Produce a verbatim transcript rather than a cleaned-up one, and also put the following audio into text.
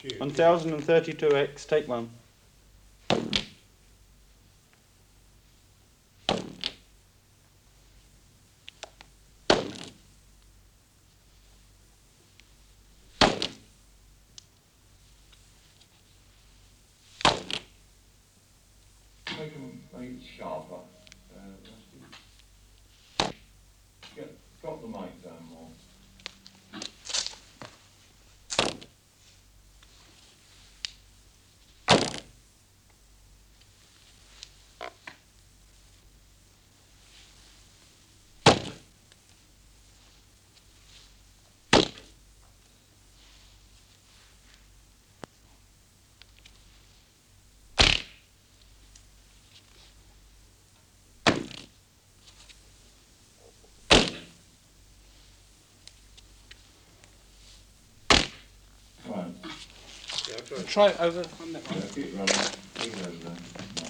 one thousand thirty-two X, take one. Make them make it sharper. Uh, Get, drop the mic down more. Right. Try it over. Yeah, keep running. Keep over there.